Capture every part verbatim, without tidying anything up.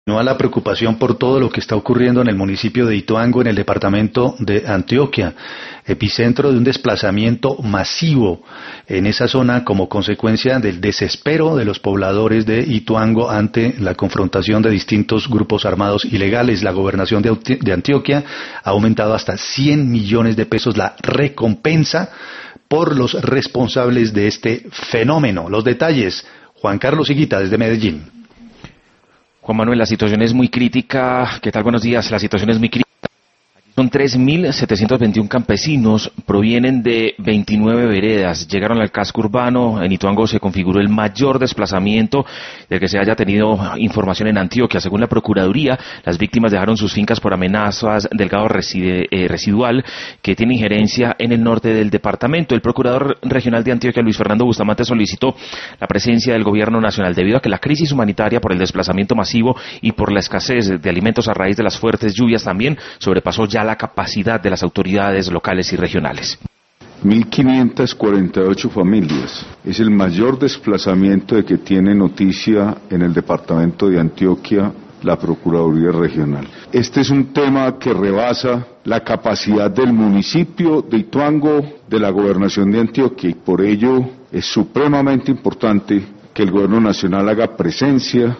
Continúa la preocupación por todo lo que está ocurriendo en el municipio de Ituango, en el departamento de Antioquia, epicentro de un desplazamiento masivo en esa zona como consecuencia del desespero de los pobladores de Ituango ante la confrontación de distintos grupos armados ilegales. La gobernación de Antioquia ha aumentado hasta cien millones de pesos la recompensa por los responsables de este fenómeno. Los detalles, Juan Carlos Higuita, desde Medellín. Juan Manuel, la situación es muy crítica. ¿Qué tal? Buenos días. La situación es muy crítica. Son tres mil setecientos veintiún campesinos, provienen de veintinueve veredas, llegaron al casco urbano. En Ituango se configuró el mayor desplazamiento del que se haya tenido información en Antioquia. Según la Procuraduría, las víctimas dejaron sus fincas por amenazas del gado reside, eh, residual que tiene injerencia en el norte del departamento. El Procurador Regional de Antioquia, Luis Fernando Bustamante, solicitó la presencia del Gobierno Nacional debido a que la crisis humanitaria por el desplazamiento masivo y por la escasez de alimentos a raíz de las fuertes lluvias también sobrepasó ya la capacidad de las autoridades locales y regionales. mil quinientas cuarenta y ocho familias. Es el mayor desplazamiento de que tiene noticia en el departamento de Antioquia la Procuraduría Regional. Este es un tema que rebasa la capacidad del municipio de Ituango, de la Gobernación de Antioquia, y por ello es supremamente importante que el Gobierno Nacional haga presencia.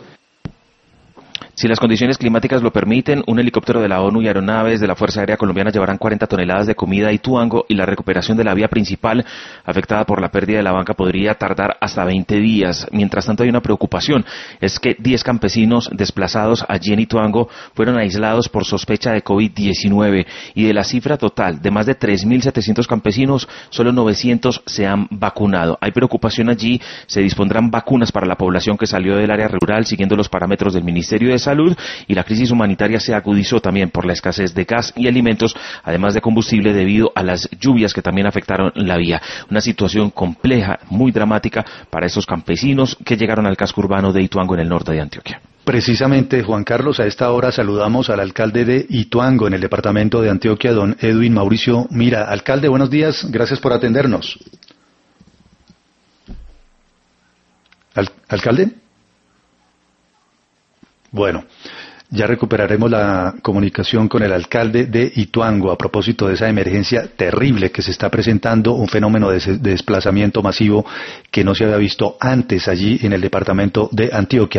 Si las condiciones climáticas lo permiten, un helicóptero de la ONU y aeronaves de la Fuerza Aérea Colombiana llevarán cuarenta toneladas de comida a Ituango, y la recuperación de la vía principal afectada por la pérdida de la banca podría tardar hasta veinte días. Mientras tanto, hay una preocupación, es que diez campesinos desplazados allí en Ituango fueron aislados por sospecha de COVID diecinueve, y de la cifra total de más de tres mil setecientos campesinos, solo novecientos se han vacunado. Hay preocupación allí, se dispondrán vacunas para la población que salió del área rural siguiendo los parámetros del Ministerio de Salud, y la crisis humanitaria se agudizó también por la escasez de gas y alimentos, además de combustible debido a las lluvias que también afectaron la vía. Una situación compleja, muy dramática para esos campesinos que llegaron al casco urbano de Ituango en el norte de Antioquia. Precisamente, Juan Carlos, a esta hora saludamos al alcalde de Ituango en el departamento de Antioquia, don Edwin Mauricio Mira. Alcalde, buenos días, gracias por atendernos. Al- ¿Alcalde? Bueno, ya recuperaremos la comunicación con el alcalde de Ituango a propósito de esa emergencia terrible que se está presentando, un fenómeno de, de desplazamiento masivo que no se había visto antes allí en el departamento de Antioquia.